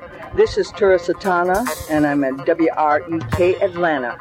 This is Tura Satana, and I'm at WREK Atlanta,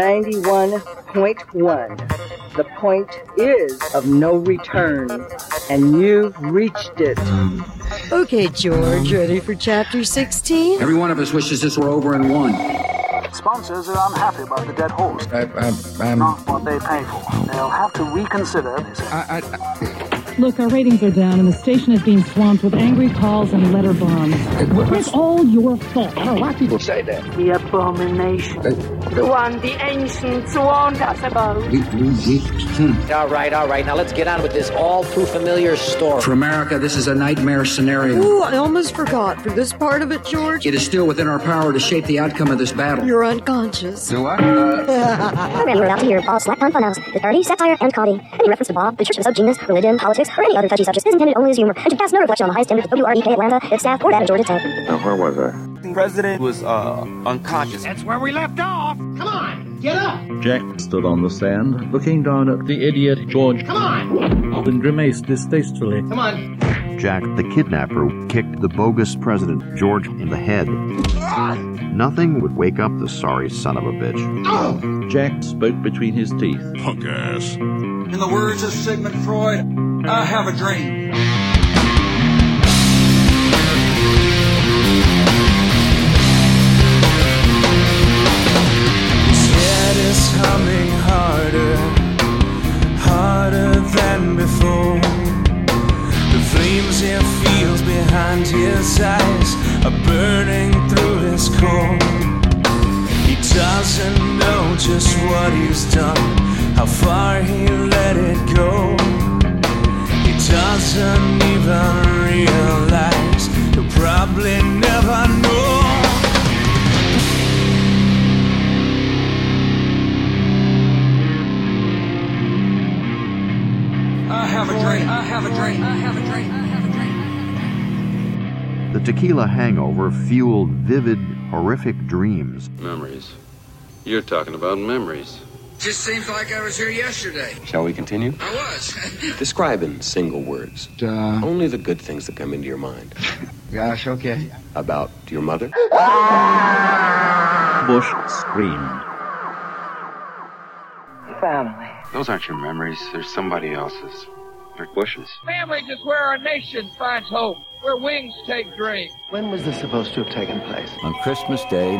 91.1. The point is of no return, and you've reached it. Okay, George, ready for chapter 16? Every one of us wishes this were over in one. Sponsors are unhappy about the dead horse. I'm not what they pay for. They'll have to reconsider this. Look, our ratings are down, and the station is being swamped with angry calls and letter bombs. It's all your fault. I know a lot of people say that. The abomination. The one the ancients warned us about. All right. Now let's get on with this all-too-familiar story. For America, this is a nightmare scenario. Ooh, I almost forgot. For this part of it, George... It is still within our power to shape the outcome of this battle. You're unconscious. Do what? Program you're about to hear involves select non-funhouse with parody, satire, and comedy. Any reference to Bob, the Church of the Sub-Genius, religion, politics, or any other touchy subject is intended only as humor and to cast no reflection on the high standards of WREK Atlanta, its staff, or that of Georgia Tech. Where was I? The president was unconscious. That's where we left off. Come on, get up. Jack stood on the sand, looking down at the idiot George. Come on. Then grimaced distastefully. Come on. Jack, the kidnapper, kicked the bogus president, George, in the head. Nothing would wake up the sorry son of a bitch. Jack spoke between his teeth. Punk ass. In the words of Sigmund Freud, I have a dream. His head is humming harder than before. The flames he feels behind his eyes are burning through his core. He doesn't know just what he's done, how far he let it go. He doesn't even realize, he'll probably never know. I have a dream. I have a dream. I have a dream. I have a dream. The tequila hangover fueled vivid, horrific dreams. Memories. You're talking about memories. Just seems like I was here yesterday. Shall we continue? I was. Describe in single words. Only the good things that come into your mind. Gosh, okay. About your mother? Bush screamed. Family. Those aren't your memories. They're somebody else's. They're Bush's. Families is where our nation finds hope, where wings take dreams. When was this supposed to have taken place? On Christmas Day,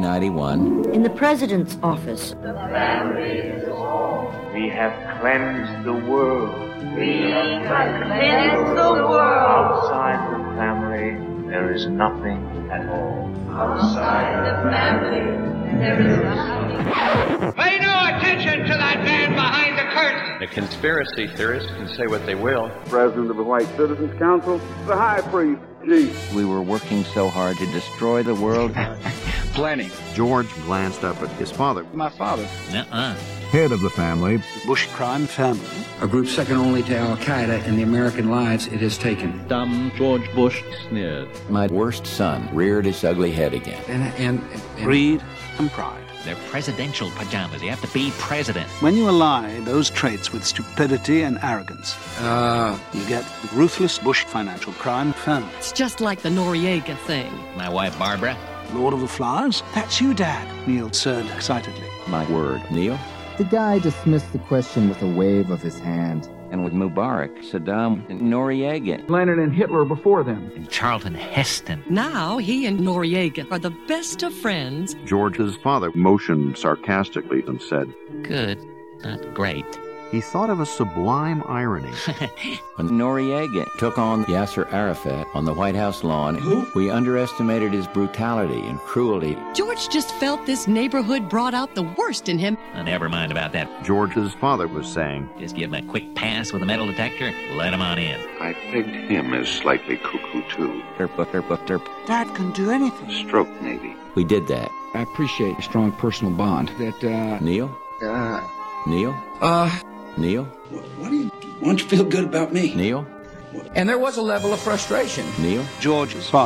1991. In the president's office. The family is home. We have cleansed the world. We have cleansed the world. Outside the family, there is nothing at all. Outside the family, there is nothing. Pay no attention to that man behind the curtain. The conspiracy theorists can say what they will. President of the White Citizens Council, the High Priest, G. We were working so hard to destroy the world. Plenty. George glanced up at his father. My father. Head of the family. Bush crime family. A group second only to Al-Qaeda in the American lives it has taken. Dumb George Bush sneered. My worst son reared his ugly head again. And greed and pride. They're presidential pajamas. You have to be president. When you ally those traits with stupidity and arrogance, you get the ruthless Bush financial crime family. It's just like the Noriega thing. My wife, Barbara. Lord of the Flowers? That's you, Dad, Neil said excitedly. My word, Neil? The guy dismissed the question with a wave of his hand. And with Mubarak, Saddam, and Noriega. Lenin and Hitler before them. And Charlton Heston. Now he and Noriega are the best of friends. George's father motioned sarcastically and said, Good, not great. He thought of a sublime irony. When Noriega took on Yasser Arafat on the White House lawn, we underestimated his brutality and cruelty. George just felt this neighborhood brought out the worst in him. Never mind about that. George's father was saying, Just give him a quick pass with a metal detector, let him on in. I pegged him as slightly cuckoo, too. Derp. Dad can do anything. Stroke, maybe. We did that. I appreciate a strong personal bond. That, Neil? Neil? Neil? Why don't you feel good about me? Neil? And there was a level of frustration. Neil? George's father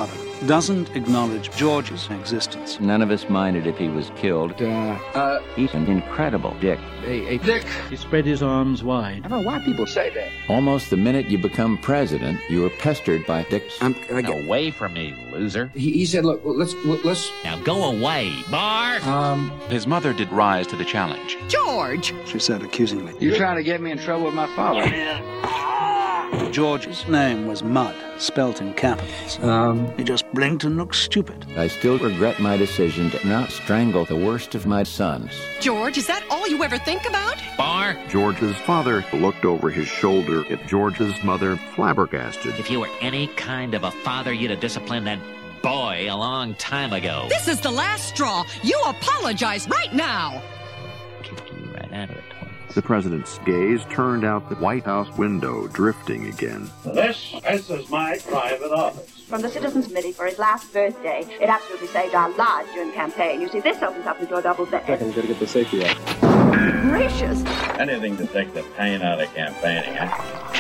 doesn't acknowledge George's existence. None of us minded if he was killed. He's an incredible dick. Hey, Dick. He spread his arms wide. I don't know why people say that. Almost the minute you become president, you are pestered by dicks. Away from me, loser. He said, look, let's... Now go away, Bar! His mother did rise to the challenge. George! She said accusingly. You're trying to get me in trouble with my father. George's name was Mud, spelt in capitals. He just blinked and looked stupid. I still regret my decision to not strangle the worst of my sons. George, is that all you ever think about? Bar! George's father looked over his shoulder at George's mother, flabbergasted. If you were any kind of a father, you'd have disciplined that boy a long time ago. This is the last straw. You apologize right now. Kick you right out of it. The president's gaze turned out the White House window, drifting again. This is my private office. From the Citizens Committee for his last birthday, it absolutely saved our lives during the campaign. You see, this opens up into a double bed. Second, gotta get the safety out. Gracious! Anything to take the pain out of campaigning, huh?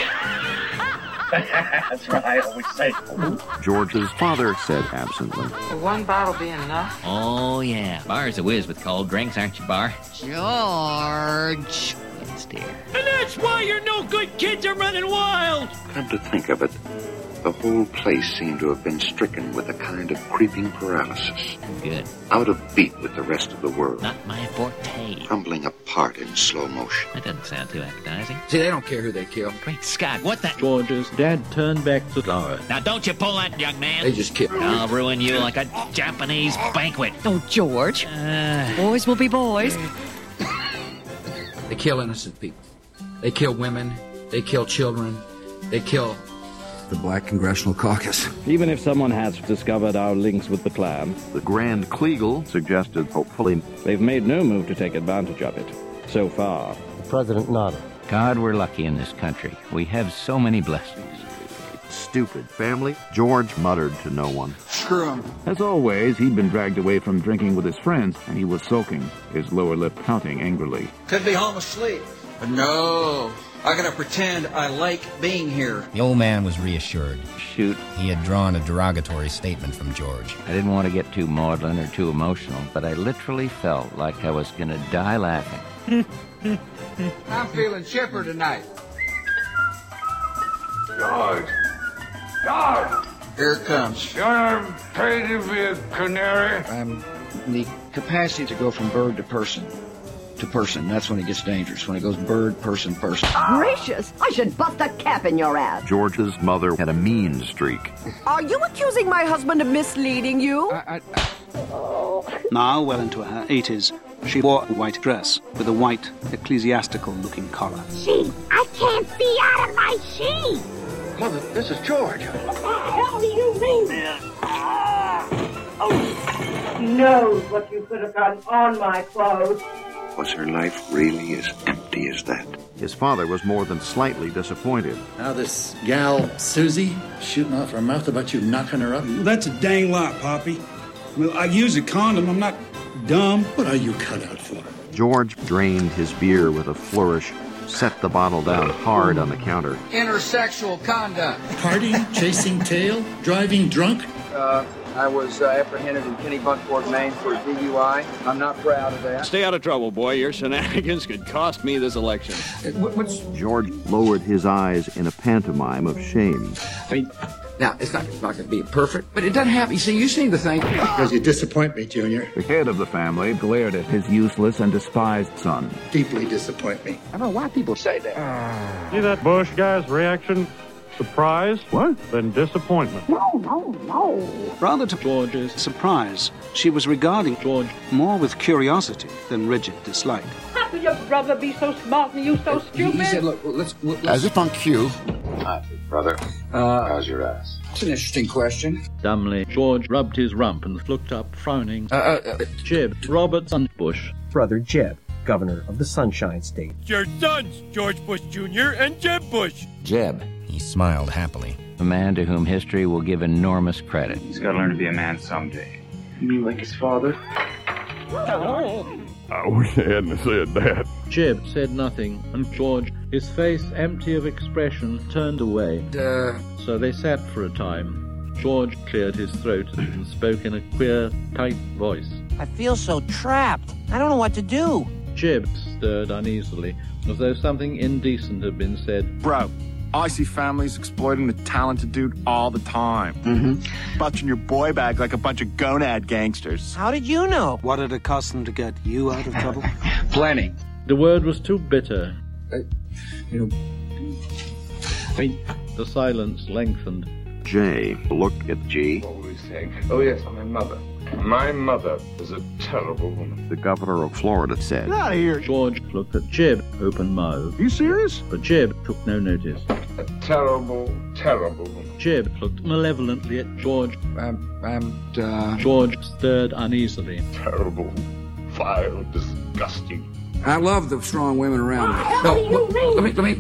That's what I always say. George's father said absently. Will one bottle be enough? Oh, yeah. Bar's a whiz with cold drinks, aren't you, Bar? George! Yes, dear. And that's why your no good kids are running wild! Come to think of it, the whole place seemed to have been stricken with a kind of creeping paralysis. Good. Out of beat with the rest of the world. Not my forte. Crumbling apart in slow motion. That doesn't sound too appetizing. See, they don't care who they kill. Great Scott, what the... George's dad turned back to Laura. Now don't you pull that, young man. They just kill. I'll ruin you like a Japanese banquet. Oh, George. Boys will be boys. They kill innocent people. They kill women. They kill children. They kill the Black Congressional Caucus. Even if someone has discovered our links with the Klan, The Grand Kleagle suggested hopefully. they've made no move to take advantage of it. So far. The president nodded. God, we're lucky in this country. We have so many blessings. Stupid family, George muttered to no one. Screw him. As always, he'd been dragged away from drinking with his friends, and he was sulking, his lower lip pouting angrily. Could be home asleep. But no, I gotta pretend I like being here. The old man was reassured. Shoot. He had drawn a derogatory statement from George. I didn't want to get too maudlin or too emotional, but I literally felt like I was going to die laughing. I'm feeling chipper tonight. George! George! Here it comes. You're paid to be a canary? I'm the capacity to go from bird to person. That's when it gets dangerous. When it goes bird, person, person. Gracious! I should bust a cap in your ass. George's mother had a mean streak. Are you accusing my husband of misleading you? Now, well into her 80s, she wore a white dress with a white, ecclesiastical-looking collar. Sheet! I can't see out of my sheet! Mother, this is George. What the hell do you mean? He knows what you could have done on my clothes. Was her life really as empty as that? His father was more than slightly disappointed. Now this gal, Susie, shooting off her mouth about you knocking her up. That's a dang lie, Poppy. Well, I use a condom. I'm not dumb. What are you cut out for? George drained his beer with a flourish, set the bottle down hard on the counter. Intersexual conduct. Partying, chasing tail, driving drunk. I was apprehended in Kennebunkport, Maine for DUI. I'm not proud of that. Stay out of trouble, boy. Your shenanigans could cost me this election. George lowered his eyes in a pantomime of shame. I mean, now, it's not going to be perfect, but it doesn't happen. You see, you seem to think... Because you disappoint me, Junior. The head of the family glared at his useless and despised son. Deeply disappoint me. I don't know why people say that. See that Bush guy's reaction? Surprise? What? Then disappointment. No. Rather to George's surprise, she was regarding George more with curiosity than rigid dislike. How could your brother be so smart and you so stupid? He said, look, let's... As if on cue. Hi, brother. How's your ass? It's an interesting question. Dumbly, George rubbed his rump and looked up, frowning. Jeb, Robertson Bush. Brother Jeb, governor of the Sunshine State. Your sons, George Bush Jr. and Jeb Bush. Jeb. He smiled happily. A man to whom history will give enormous credit. He's got to learn to be a man someday. You mean like his father? I wish I hadn't said that. Jeb said nothing, and George, his face empty of expression, turned away. So they sat for a time, George cleared his throat and spoke in a queer, tight voice. I feel so trapped. I don't know what to do. Jib stirred uneasily, as though something indecent had been said. Bro, I see families exploiting the talented dude all the time. Butching your boy bag like a bunch of gonad gangsters. How did you know? What did it cost them to get you out of trouble? Plenty. The word was too bitter. The silence lengthened. Jay looked at G. What were we saying? Oh, yes, my mother. My mother is a terrible woman. The governor of Florida said. Get out of here. George looked at Jib, open-mouthed. You serious? But Jib took no notice. A terrible, terrible woman. Jib looked malevolently at George. George stirred uneasily. Terrible, vile, disgusting. I love the strong women around me. Let me.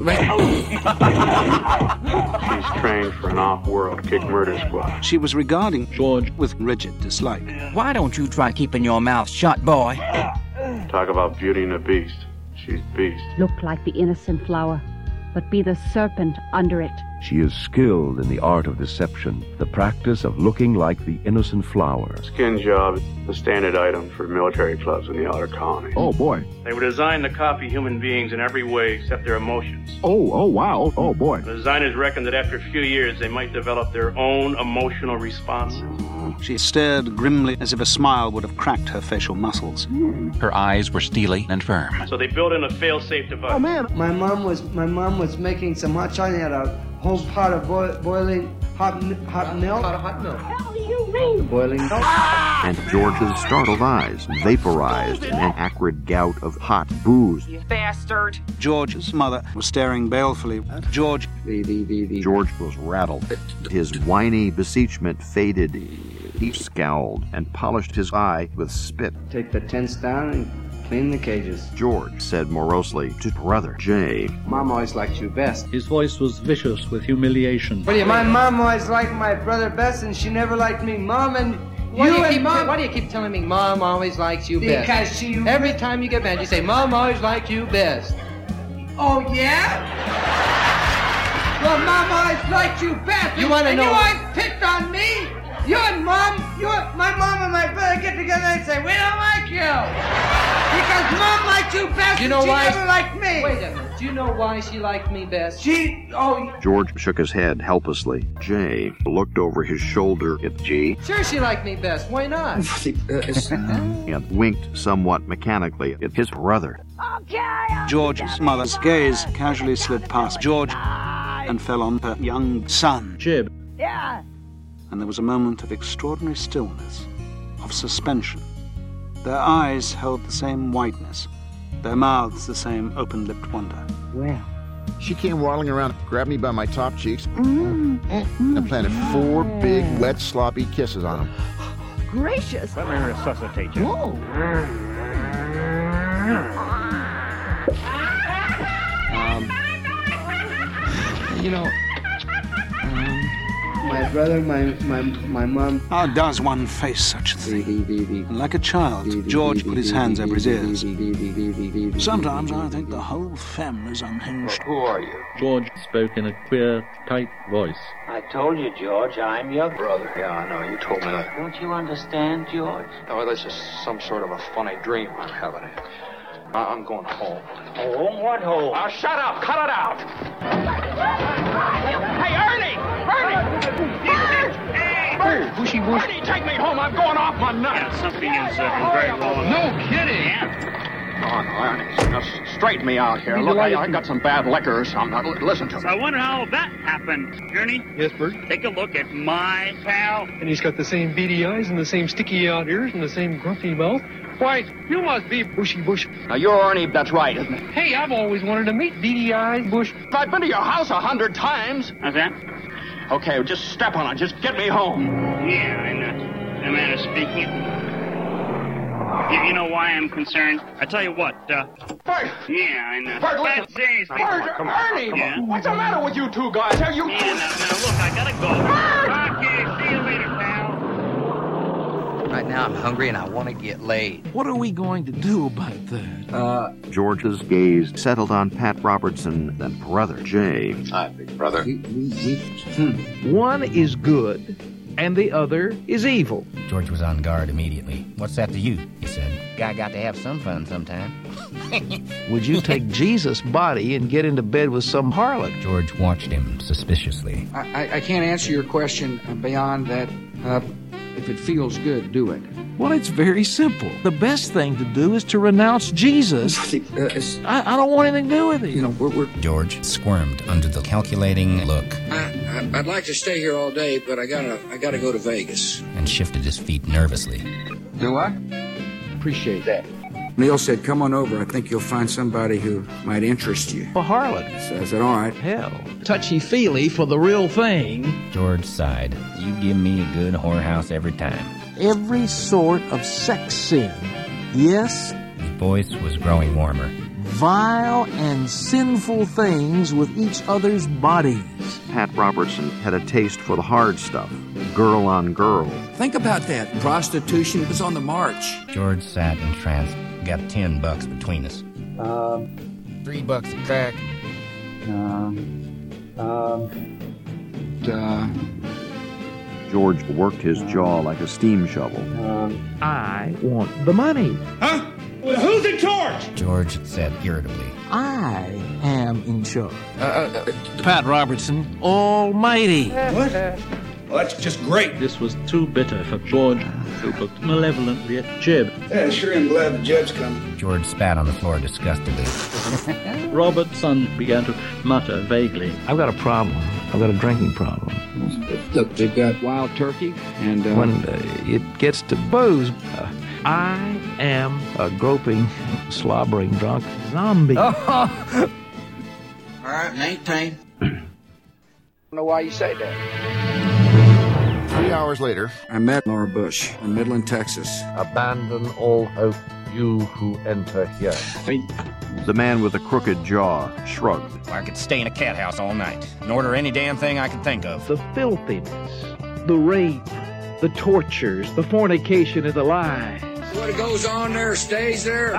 She's trained for an off-world kick murder squad. She was regarding George with rigid dislike. Why don't you try keeping your mouth shut, boy? Talk about Beauty and the Beast. She's beast. Look like the innocent flower, but be the serpent under it. She is skilled in the art of deception, the practice of looking like the innocent flower. Skin job, the standard item for military clubs in the outer colony. Oh, boy. They were designed to copy human beings in every way except their emotions. Oh, wow. Oh, boy. The designers reckoned that after a few years, they might develop their own emotional responses. She stared grimly as if a smile would have cracked her facial muscles. Her eyes were steely and firm. So they built in a fail-safe device. Oh, man. My mom was making some hot chocolate. Had a whole pot of boiling hot milk. Pot of hot milk. What do you mean? Boiling milk. And George's startled eyes vaporized in an acrid gout of hot booze. You bastard. George's mother was staring balefully at George. George was rattled. His whiny beseechment faded. He scowled and polished his eye with spit. Take the tents down and clean the cages. George said morosely to brother Jay. Mom always liked you best. His voice was vicious with humiliation. My mom always liked my brother best, and she never liked me. Mom and Why do you keep telling me Mom always likes you best? Because she... Every time you get mad, you say, Mom always liked you best. Oh, yeah? Well, Mom always liked you best. You want to know... And you always picked on me? You and Mom, my mom and my brother get together and say, we don't like you. Because Mom liked you best, you know and she why? never liked me. Wait a minute. Do you know why she liked me best? George shook his head helplessly. Jay looked over his shoulder at G. Sure she liked me best. Why not? And winked somewhat mechanically at his brother. George's mother's gaze casually slid past George and fell on her young son, Jib. Yeah. And there was a moment of extraordinary stillness, of suspension. Their eyes held the same whiteness, their mouths the same open-lipped wonder. Well, she came waddling around, grabbed me by my top cheeks, and planted 4 big, wet, sloppy kisses on them. gracious. Let me resuscitate you. Whoa. You know, my brother, my mom. How does one face such a thing? Like a child, George put his hands over his ears. Sometimes I think the whole family's unhinged. Who are you? George spoke in a queer, tight voice. I told you, George, I'm your brother. Yeah, I know. You told me that. Don't you understand, George? Oh, this is some sort of a funny dream I'm having. I'm going home. Home? What home? Shut up! Cut it out! Hey, Ernie! Hey, Bushy Bush. Ernie, take me home. I'm going off my nut. Yeah, something is very wrong. No kidding. Yeah. Come on, Ernie. Now, straighten me out here. Look, I got some bad liquor or something. Listen to me. So I wonder how that happened. Ernie? Yes, Bert? Take a look at my pal. And he's got the same beady eyes and the same sticky out ears and the same grumpy mouth. Why, you must be Bushy Bush. Now, you're Ernie, that's right, isn't it? Hey, I've always wanted to meet Beady Eyes Bush. I've been to your house 100 times. How's that? Okay, well, just step on it. Just get me home. Yeah, in a manner of speaking. You know why I'm concerned? I tell you what, Bert! Yeah, in a... Bert, listen! Bert, Ernie! Yeah? What's the matter with you two guys? Are you... Yeah, now, look, I gotta go. Okay, see you later, pal. Right now I'm hungry and I want to get laid. What are we going to do about that? George's gaze settled on Pat Robertson, then brother Jay. Hi, big brother. One is good, and the other is evil. George was on guard immediately. What's that to you? He said. Guy got to have some fun sometime. Would you take Jesus' body and get into bed with some harlot? George watched him suspiciously. I can't answer your question beyond that. If it feels good, do it. Well, it's very simple. The best thing to do is to renounce Jesus. I don't want anything to do with it. You know, George squirmed under the calculating look. I'd like to stay here all day, but I gotta go to Vegas. And shifted his feet nervously. Do I? Appreciate that. Neil said, come on over. I think you'll find somebody who might interest you. A harlot. So I said, all right. Hell. Touchy-feely for the real thing. George sighed. You give me a good whorehouse every time. Every sort of sex sin. Yes? His voice was growing warmer. Vile and sinful things with each other's bodies. Pat Robertson had a taste for the hard stuff. Girl on girl. Think about that. Prostitution was on the march. George sat entranced. Got $10 between us. $3 a crack. George worked his jaw like a steam shovel. I want the money. Huh? Well, who's in charge? George said irritably. I am in charge. Pat Robertson, almighty. What? Well, that's just great. This was too bitter for George, who looked malevolently at Jeb. Yeah, sure am glad that Jeb's coming. George spat on the floor disgustedly. Robertson began to mutter vaguely. I've got a problem. I've got a drinking problem. Look, they've got wild turkey and... When it gets to booze, I am a groping, slobbering, drunk zombie. All right, maintain. I don't know why you say that. 3 hours later, I met Laura Bush in Midland, Texas. Abandon all hope, you who enter here. The man with the crooked jaw shrugged. I could stay in a cat house all night and order any damn thing I could think of. The filthiness, the rape, the tortures, the fornication, and the lies. What goes on there stays there.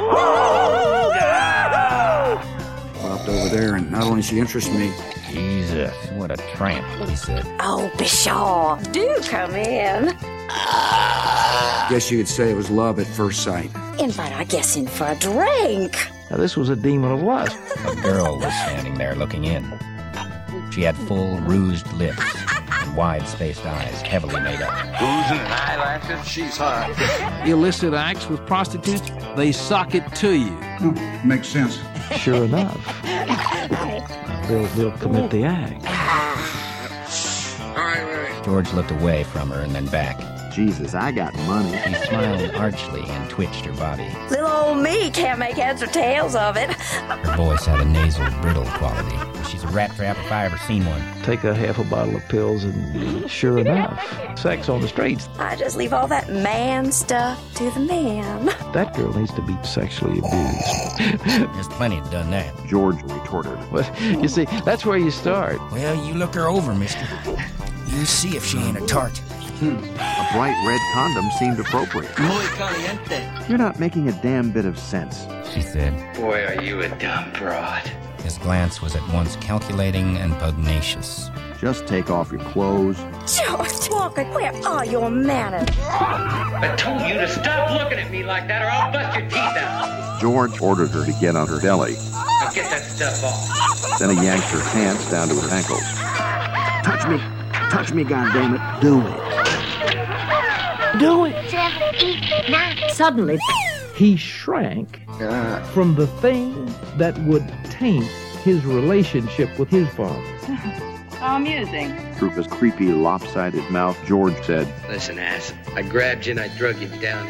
Popped over there, and not only she interests me. Jesus, what a tramp, he said. Oh, Bishaw, do come in. Guess you could say it was love at first sight. Invite our guests in for a drink. Now, this was a demon of lust. A girl was standing there looking in. She had full, rouged lips and wide-spaced eyes, heavily made up. Boozing and eyelashes, she's hot. Illicit acts with prostitutes, they sock it to you. Makes sense. Sure enough. They'll commit the act. All right. George looked away from her and then back. Jesus, I got money. She smiled archly and twitched her body. Little old me can't make heads or tails of it. Her voice had a nasal, brittle quality. She's a rat trap if I ever seen one. Take a half a bottle of pills and sure enough, sex on the streets. I just leave all that man stuff to the man. That girl needs to be sexually abused. There's plenty have done that. George retorted. Well, you see, that's where you start. Well, you look her over, mister. You see if she ain't a tart. A bright red condom seemed appropriate. Muy caliente. You're not making a damn bit of sense, she said. Boy, are you a dumb broad. His glance was at once calculating and pugnacious. Just take off your clothes. George Walker, where are your manners? I told you to stop looking at me like that or I'll bust your teeth out. George ordered her to get on her belly. Now get that stuff off. Then he yanked her pants down to her ankles. Touch me. Touch me, goddammit. Do it. Do it. Suddenly, he shrank from the thing that would taint his relationship with his father. How amusing. Through his creepy, lopsided mouth, George said, Listen, ass, I grabbed you and I drug you down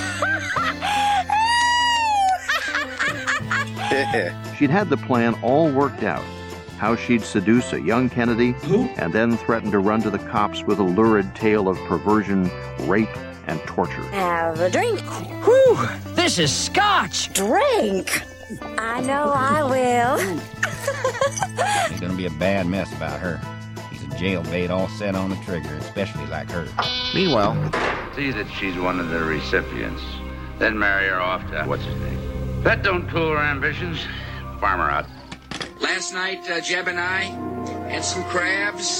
here. She'd had the plan all worked out. How she'd seduce a young Kennedy and then threaten to run to the cops with a lurid tale of perversion, rape, and torture. Have a drink. Whew, this is scotch. Drink. I know I will. It's gonna be a bad mess about her. She's a jailbait all set on the trigger, especially like her. Meanwhile, see that she's one of the recipients. Then marry her off to, what's his name? That don't cool her ambitions. Farm her out. Last night, Jeb and I had some crabs.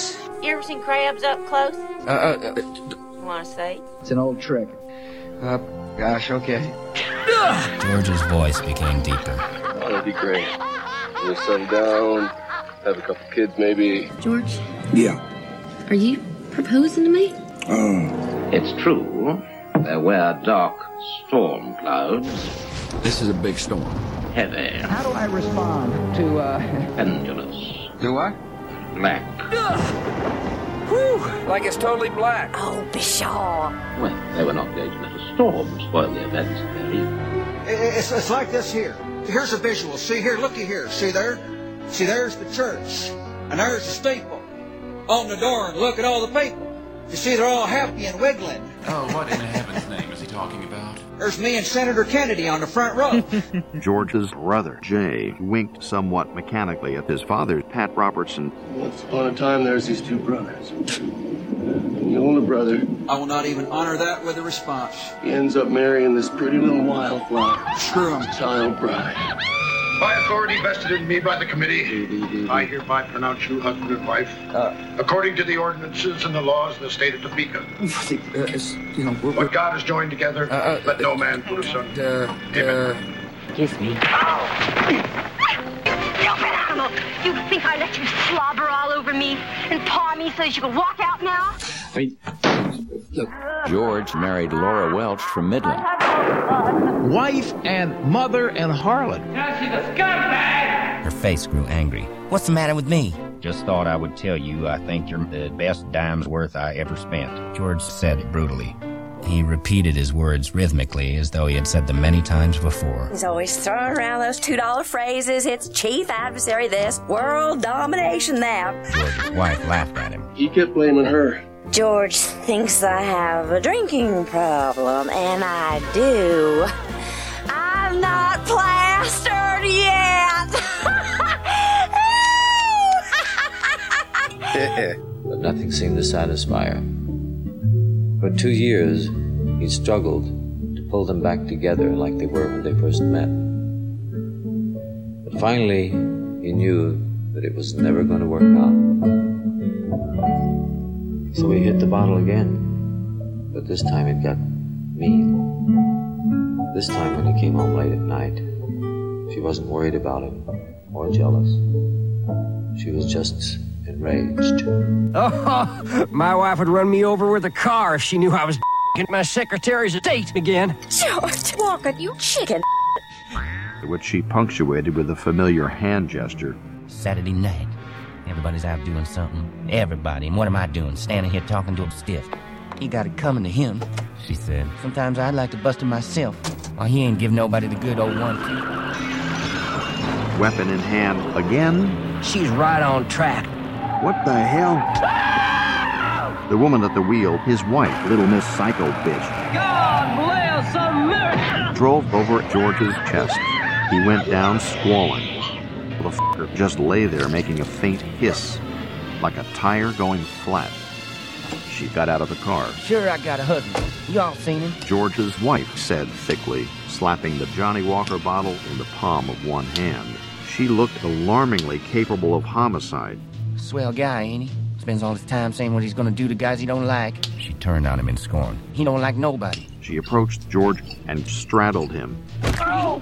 You ever seen crabs up close? Want to say? It's an old trick. Gosh, okay. George's voice became deeper. Oh, that'd be great. We'll settle down, have a couple kids maybe. George? Yeah. Are you proposing to me? It's true. There were dark storm clouds. This is a big storm. Heavy. How do I respond to, Pendulous. Do what? Black. Whew, like it's totally black. Oh, Bishaw. Well, they were not going to let a storm spoil the events of their evening. It's like this here. Here's a visual. See here, looky here. See there? See, there's the church. And there's the steeple. On the door, and look at all the people. You see, they're all happy and wiggling. Oh, what in heaven's name is he talking about? There's me and Senator Kennedy on the front row. George's brother, Jay, winked somewhat mechanically at his father, Pat Robertson. Once upon a time, there's these two brothers. And the older brother, I will not even honor that with a response. he ends up marrying this pretty little wildflower. Screw him. Child bride. By authority vested in me by the committee, I hereby pronounce you husband and wife, according to the ordinances and the laws of the state of Topeka. What God has joined together, let no man put asunder. Amen. Kiss me. Stupid animal! You think I let you slobber all over me and paw me so you can walk out now? Look. George married Laura Welch from Midland. Wife and mother and harlot. Now she's a scumbag! Her face grew angry. What's the matter with me? Just thought I would tell you I think you're the best dime's worth I ever spent. George said it brutally. He repeated his words rhythmically as though he had said them many times before. He's always throwing around those $2 phrases. It's chief adversary this, world domination that. George's wife laughed at him. He kept blaming her. George thinks I have a drinking problem, and I do. I'm not plastered yet. But nothing seemed to satisfy her. For 2 years, he struggled to pull them back together like they were when they first met. But finally, he knew that it was never going to work out. So he hit the bottle again. But this time it got mean. This time when he came home late at night, she wasn't worried about him or jealous. She was just enraged. Oh, my wife would run me over with a car if she knew I was getting my secretary's date again. George Walker, you chicken. Which she punctuated with a familiar hand gesture. Saturday night. Everybody's out doing something. Everybody. And what am I doing? Standing here talking to him stiff. He got it coming to him, she said. Sometimes I'd like to bust him myself. While he ain't give nobody the good old 1-2. Weapon in hand again. She's right on track. What the hell? The woman at the wheel, his wife, Little Miss Psycho Bitch. God bless America! Drove over George's chest. He went down squalling. The fucker just lay there making a faint hiss, like a tire going flat. She got out of the car. Sure, I got a husband. You all seen him? George's wife said thickly, slapping the Johnny Walker bottle in the palm of one hand. She looked alarmingly capable of homicide. Swell guy, ain't he? Spends all his time saying what he's gonna do to guys he don't like. She turned on him in scorn. He don't like nobody. She approached George and straddled him. Oh!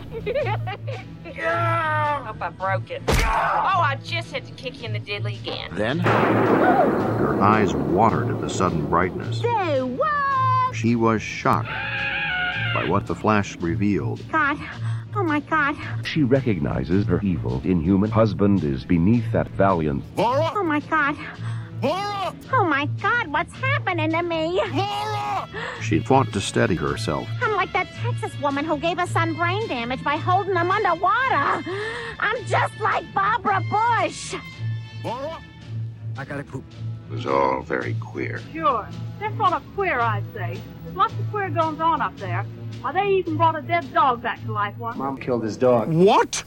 Hope I broke it. Oh, I just had to kick you in the diddly again. Then, her eyes watered at the sudden brightness. Say what? She was shocked by what the flash revealed. God. Oh, my God. She recognizes her evil, inhuman husband is beneath that valiant. Laura! Oh, my God. Laura! Oh, my God, what's happening to me? Laura! She fought to steady herself. I'm like that Texas woman who gave her son brain damage by holding him underwater. I'm just like Barbara Bush. Laura? I gotta poop. It was all very queer. Sure. They're sort of queer, I'd say. There's lots of queer goings on up there. Why, they even brought a dead dog back to life once. Mom killed his dog. What?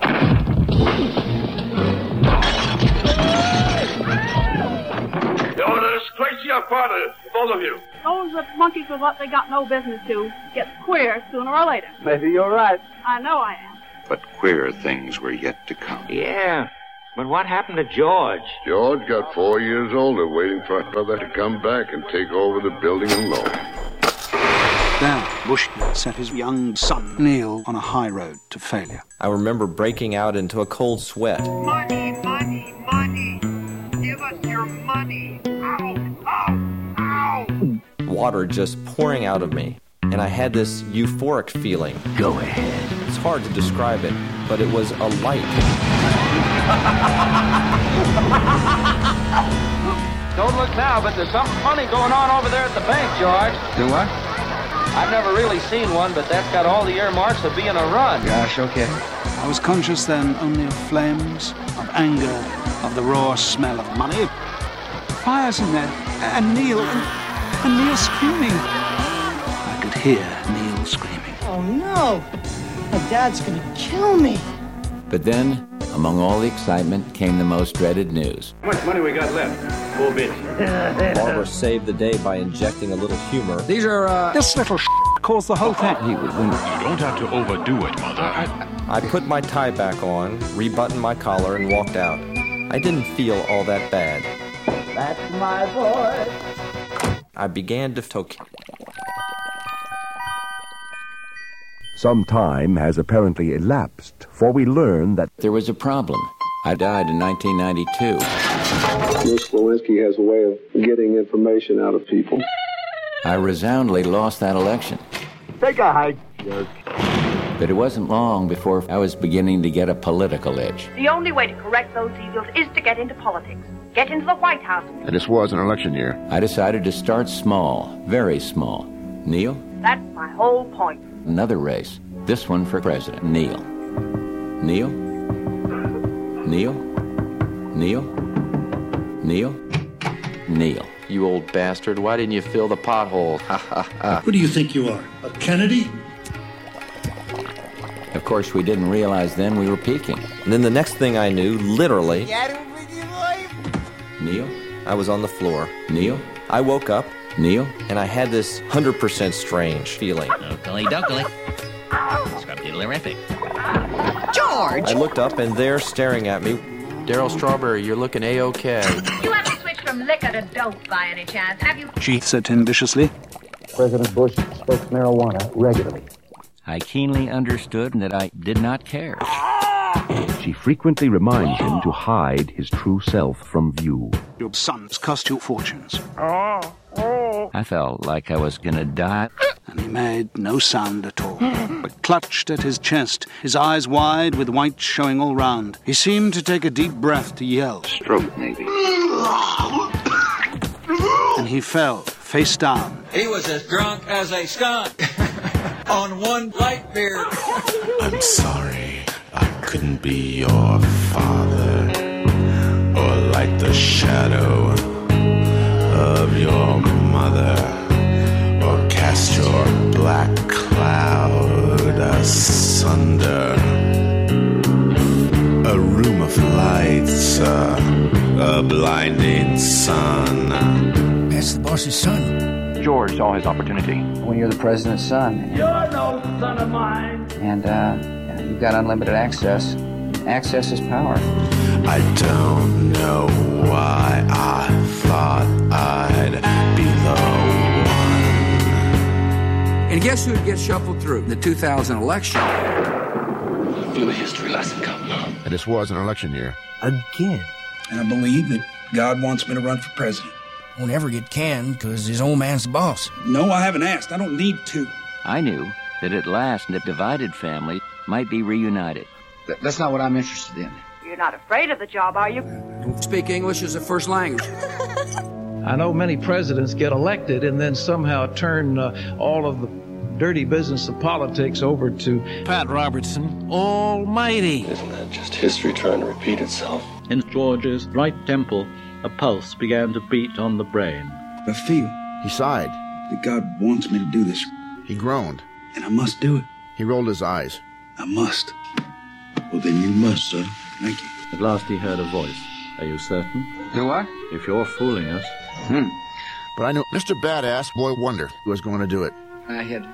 You want to disgrace your father, both of you. Those that monkeys with what they got no business to get queer sooner or later. Maybe you're right. I know I am. But queerer things were yet to come. Yeah. But what happened to George? George got 4 years older, waiting for her brother to come back and take over the building alone. Then Bush sent his young son, Neil, on a high road to failure. I remember breaking out into a cold sweat. Money, money, money. Give us your money. Ow, ow, ow. Water just pouring out of me, and I had this euphoric feeling. Go ahead. It's hard to describe it, but it was a light. Don't look now, but there's something funny going on over there at the bank, George. Do what? I've never really seen one, but that's got all the earmarks of being a run. Gosh, okay. I was conscious then only of flames, of anger, of the raw smell of money. Fires in there, and Neil screaming. I could hear Neil screaming. Oh no! My dad's gonna kill me. But then, among all the excitement, came the most dreaded news. How much money we got left? 4 bits. Barbara saved the day by injecting a little humor. These are, This little caused the whole thing. He would win. You don't have to overdo it, Mother. I put my tie back on, rebuttoned my collar, and walked out. I didn't feel all that bad. That's my boy. I began to talk. Some time has apparently elapsed, for we learn that there was a problem. I died in 1992. Miss Lewinsky has a way of getting information out of people. I resoundingly lost that election. Take a hike, jerk. But it wasn't long before I was beginning to get a political itch. The only way to correct those evils is to get into politics. Get into the White House. And this was an election year. I decided to start small, very small. Neil? That's my whole point. Another race. This one for president. Neil. Neil? Neil? Neil? Neil? Neil. You old bastard, why didn't you fill the pothole? Ha ha ha. Who do you think you are? A Kennedy? Of course, we didn't realize then we were peaking. And then the next thing I knew, literally, Neil? I was on the floor. Neil? I woke up. Neil? And I had this 100% strange feeling. Dokily. Scrub-diddle-erific. George! I looked up, and there, staring at me, Daryl Strawberry, you're looking A-OK. You haven't switched from liquor to dope by any chance, have you? She said to him viciously. President Bush smokes marijuana regularly. I keenly understood that I did not care. She frequently reminds him to hide his true self from view. Your sons cost you fortunes. I felt like I was gonna die. And he made no sound at all, but clutched at his chest, his eyes wide with white showing all round. He seemed to take a deep breath to yell. Stroke, maybe. And he fell, face down. He was as drunk as a skunk on one light beer. I'm sorry I couldn't be your father or light the shadow of your mother or cast your black cloud asunder. A room of lights, a blinding sun. That's the boss's son. George saw his opportunity. When you're the president's son. You're no son of mine. And you've got unlimited access. Access is power. I don't know why I thought I'd be the one. And guess who'd get shuffled through the 2000 election? Feel a history lesson coming up. And this was an election year. Again. And I believe that God wants me to run for president. Won't ever get canned because his old man's the boss. No, I haven't asked. I don't need to. I knew that at last the divided family might be reunited. That's not what I'm interested in. You're not afraid of the job, are you? Don't speak English as a first language. I know many presidents get elected and then somehow turn all of the dirty business of politics over to Pat Robertson Almighty. Isn't that just history trying to repeat itself? In George's right temple, a pulse began to beat on the brain. I feel He sighed. that God wants me to do this. He groaned. And I must do it. He rolled his eyes. I must. Well, then you must, sir. Thank you. At last he heard a voice. Are you certain? Do I? If you're fooling us. But I knew Mr. Badass Boy Wonder was going to do it. I had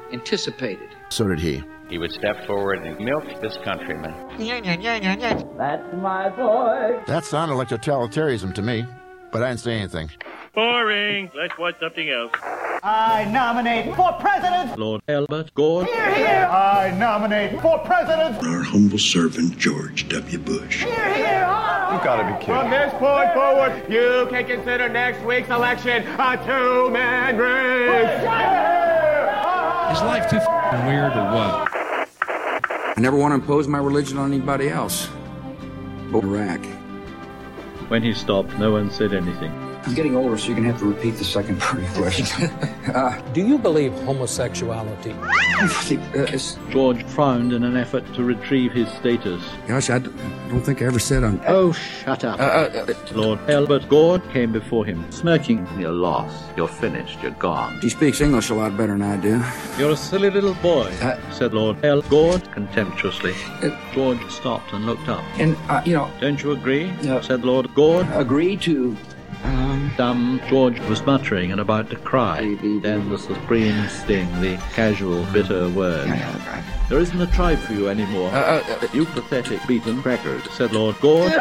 anticipated. So did he. He would step forward and milk this countryman. That's my boy. That sounded like totalitarianism to me, but I didn't say anything. Boring. Let's watch something else. I nominate for president Lord Albert Gore. Hear, hear. I nominate for president Our humble servant, George W. Bush. Hear, hear. You gotta be kidding. From this point forward, you can consider next week's election a two-man race. Is life too weird or what? I never want to impose my religion on anybody else. But Iraq. When he stopped, no one said anything. I'm getting older, so you're going to have to repeat the second part of your question. Do you believe homosexuality? George frowned in an effort to retrieve his status. Gosh, I don't think I ever said I'm... Oh, shut up. Lord Albert Gore came before him, smirking. You're lost. You're finished. You're gone. He speaks English a lot better than I do. You're a silly little boy, said Lord Albert Gore contemptuously. George stopped and looked up. And, Don't you agree? said Lord Gore. Agree to... Dumb George was muttering and about to cry. Then the supreme sting, the casual, bitter word. There isn't a tribe for you anymore. You pathetic beaten crackers, said Lord Gore.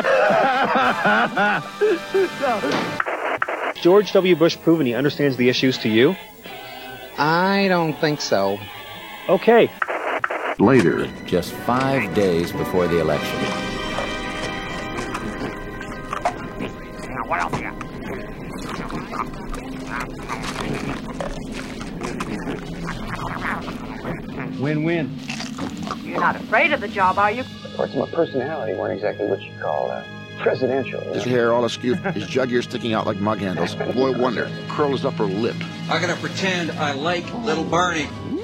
George W. Bush proven he understands the issues to you? I don't think so. Okay. Later, just 5 days before the election. What else you got? Win-win. You're not afraid of the job, are you? Parts of my personality weren't exactly what you call presidential. His hair all askew, his jug ears sticking out like mug handles. Boy wonder, curl his upper lip. I gotta pretend I like little Barney.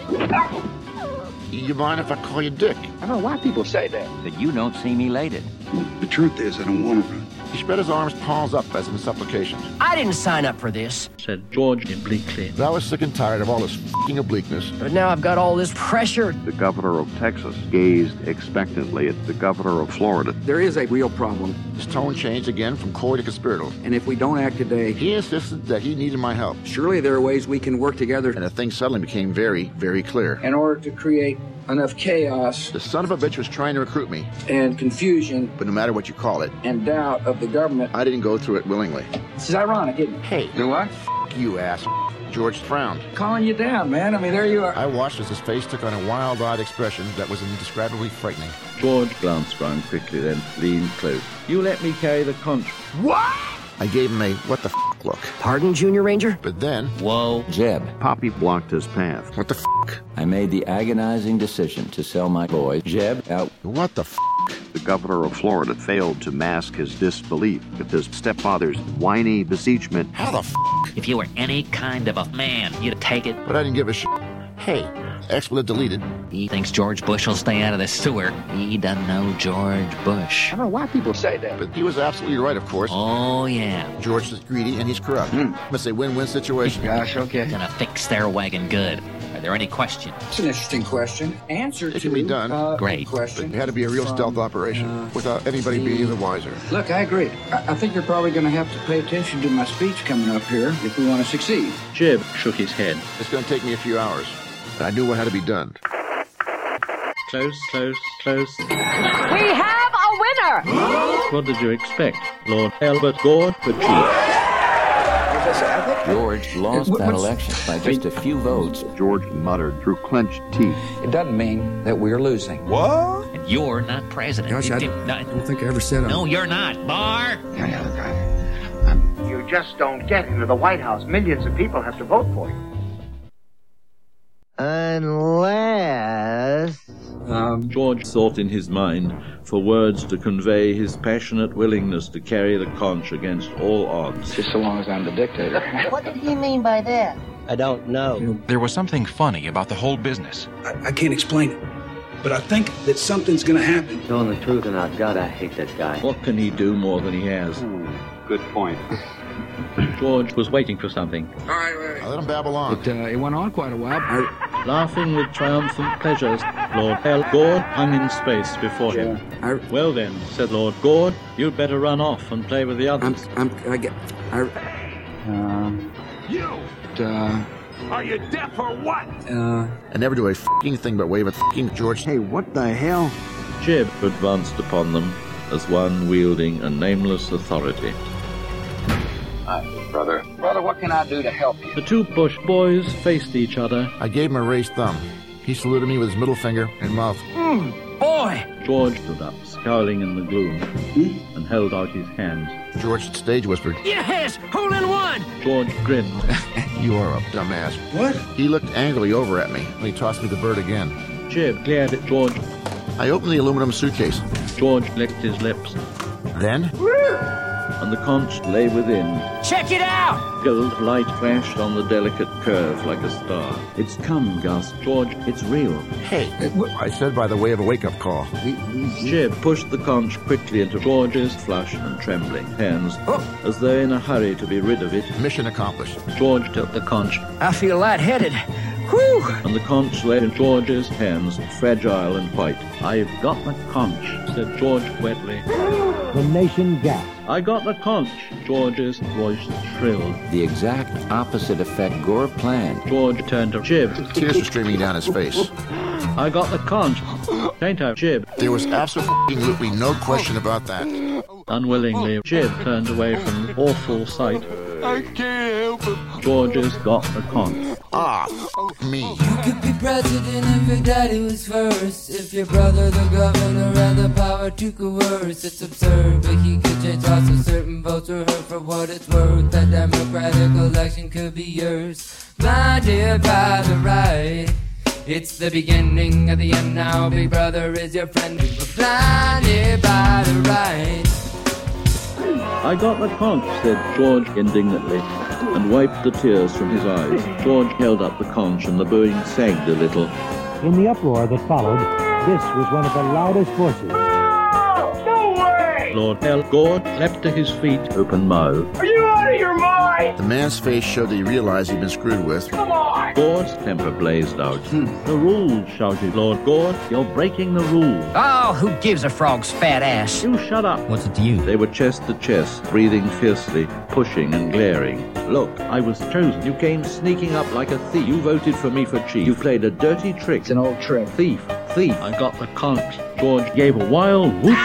You mind if I call you Dick? I don't know why people say that. But you don't seem elated. The truth is, I don't want to run. He spread his arms, palms up, as in supplication. I didn't sign up for this, said George obliquely. I was sick and tired of all this f***ing obliqueness. But now I've got all this pressure. The governor of Texas gazed expectantly at the governor of Florida. There is a real problem. His tone changed again from coy to conspiratorial. And if we don't act today... He insisted that he needed my help. Surely there are ways we can work together. And the thing suddenly became very, very clear. In order to create enough chaos... The son of a bitch was trying to recruit me. And confusion... But no matter what you call it... And doubt of the government... I didn't go through it willingly. This is ironic, isn't it? Hey. You know what? F*** you, ass. George frowned. Calling you down, man. I mean, there you are. I watched as his face took on a wild-eyed expression that was indescribably frightening. George glanced round quickly, then leaned close. You let me carry the conch. What? I gave him a what the f*** look. Pardon, Junior Ranger? But then... Whoa. Jeb. Poppy blocked his path. What the f***? I made the agonizing decision to sell my boy, Jeb, out. What the f***? The governor of Florida failed to mask his disbelief at his stepfather's whiny beseechment. How the f***? If you were any kind of a man, you'd take it. But I didn't give a shit. Hey, expletive deleted. He thinks George Bush will stay out of the sewer. He doesn't know George Bush. I don't know why people say that. But he was absolutely right, of course. Oh, yeah. George is greedy and he's corrupt. It's a win-win situation. Gosh, okay. Gonna fix their wagon good. Are there any questions? It's an interesting question. Answer to... It can be done. Great. Question. But it had to be a real stealth operation without anybody being the wiser. Look, I agree. I think you're probably going to have to pay attention to my speech coming up here if we want to succeed. Jeb shook his head. It's going to take me a few hours. But I knew what had to be done. Close, close, close. We have a winner! What did you expect? Lord Albert Gore could cheat. George lost that election by just a few votes. George muttered through clenched teeth. It doesn't mean that we're losing. What? And you're not president. Gosh, I don't think I ever said No, you're not. Bar! You just don't get into the White House. Millions of people have to vote for you. Unless... George sought in his mind for words to convey his passionate willingness to carry the conch against all odds. Just so long as I'm the dictator. What did he mean by that? I don't know. There was something funny about the whole business. I can't explain it, but I think that something's going to happen. Telling the truth or not, God, I hate that guy. What can he do more than he has? Good point. George was waiting for something. All right. I let him babble on. It went on quite a while. Laughing with triumphant pleasures, Lord Albert Gore hung in space before him. Well then, said Lord Gore, you'd better run off and play with the others. Are you deaf or what? I never do a f***ing thing but wave at f***ing George. Hey, what the hell? Jeb advanced upon them as one wielding a nameless authority. Hi, brother. Brother, what can I do to help you? The two Bush boys faced each other. I gave him a raised thumb. He saluted me with his middle finger and mouth. Boy! George stood up, scowling in the gloom, and held out his hands. George stage whispered, Yes! Hole in one! George grinned. You are a dumbass. What? He looked angrily over at me, and he tossed me the bird again. Jeb glared at George. I opened the aluminum suitcase. George licked his lips. Then? And the conch lay within. Check it out! Gold light flashed on the delicate curve like a star. It's come, Gus. George, It's real. Hey, I said by the way of a wake-up call. Jeb pushed the conch quickly into George's flushed and trembling hands, as though in a hurry to be rid of it. Mission accomplished. George took the conch, I feel lightheaded. Whew! and the conch lay in George's hands, fragile and white. I've got the conch, said George wetly. The nation gasped. I got the conch, George's voice shrilled. The exact opposite effect Gore planned. George turned to Jib. Tears were streaming down his face. I got the conch. Ain't I, Jib? There was absolutely no question about that. Unwillingly, Jib turned away from the awful sight. I can't help it. George's got the conch. Ah, me. You could be president if your daddy was first. If your brother the governor had the power to coerce. It's absurd, but he could change laws so certain votes were heard. For what it's worth, that democratic election could be yours. Blinded by the right. It's the beginning of the end now. Big brother is your friend. We're blinded by the right. I got the conch, said George indignantly, and wiped the tears from his eyes. George held up the conch and the booing sagged a little. In the uproar that followed, this was one of the loudest voices. No way! Lord L. Gore leapt to his feet, open-mouthed. Are you out of your mind? The man's face showed that he realized he'd been screwed with. Come on! Gore's temper blazed out. The rules, shouted Lord Gore. You're breaking the rules. Oh, who gives a frog's fat ass? You shut up. What's it to you? They were chest to chest, breathing fiercely, pushing and glaring. Look, I was chosen. You came sneaking up like a thief. You voted for me for chief. You played a dirty trick. It's an old trick. Thief. I got the conch. George gave a wild whoop.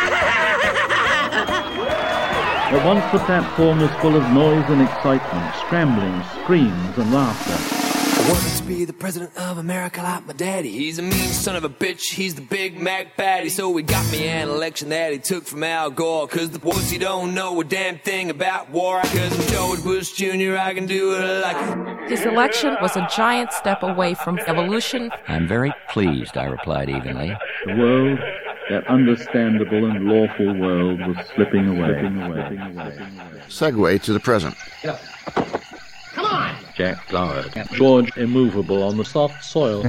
At once the platform was full of noise and excitement, scrambling, screams and laughter. I wanted to be the president of America like my daddy. He's a mean son of a bitch, he's the Big Mac baddie. So he got me an election that he took from Al Gore. Cause the pussy don't know a damn thing about war. Cause I'm George Bush Jr., I can do it like... His election was a giant step away from evolution. I'm very pleased, I replied evenly. The world, that understandable and lawful world, was slipping away. Segue to the present. Come on! Jack glowered. George immovable on the soft soil.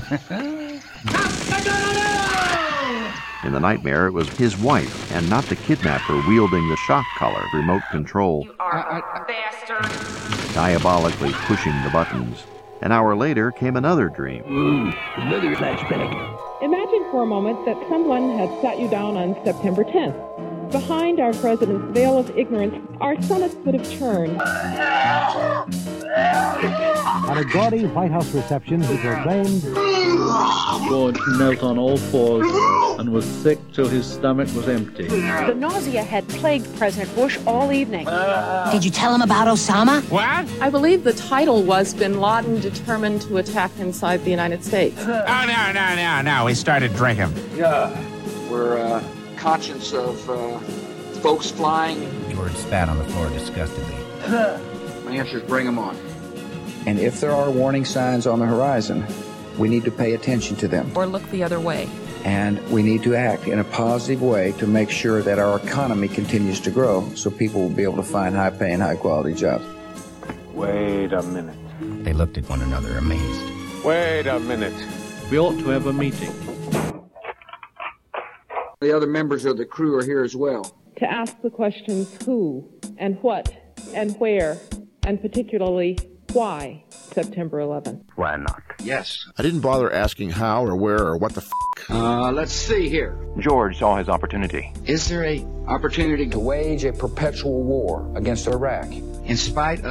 In the nightmare, it was his wife, and not the kidnapper, wielding the shock collar remote control, You are a bastard. diabolically pushing the buttons. An hour later came another dream. Another flashback. Imagine for a moment that someone had sat you down on September 10th. Behind our president's veil of ignorance, our stomachs would have turned. At a gaudy White House reception, he proclaimed, George knelt on all fours and was sick till his stomach was empty. The nausea had plagued President Bush all evening. Did you tell him about Osama? What? I believe the title was Bin Laden determined to attack inside the United States. Oh, no. We started drinking. Yeah, we're conscious of folks flying. George spat on the floor disgustedly. My answer is bring them on. And if there are warning signs on the horizon, we need to pay attention to them. Or look the other way. And we need to act in a positive way to make sure that our economy continues to grow so people will be able to find high-paying, high-quality jobs. Wait a minute. They looked at one another, amazed. Wait a minute. We ought to have a meeting. The other members of the crew are here as well. To ask the questions who and what and where and particularly why September 11th. Why not? Yes. I didn't bother asking how or where or what the Let's see here. George saw his opportunity. Is there a opportunity to wage a perpetual war against Iraq in spite of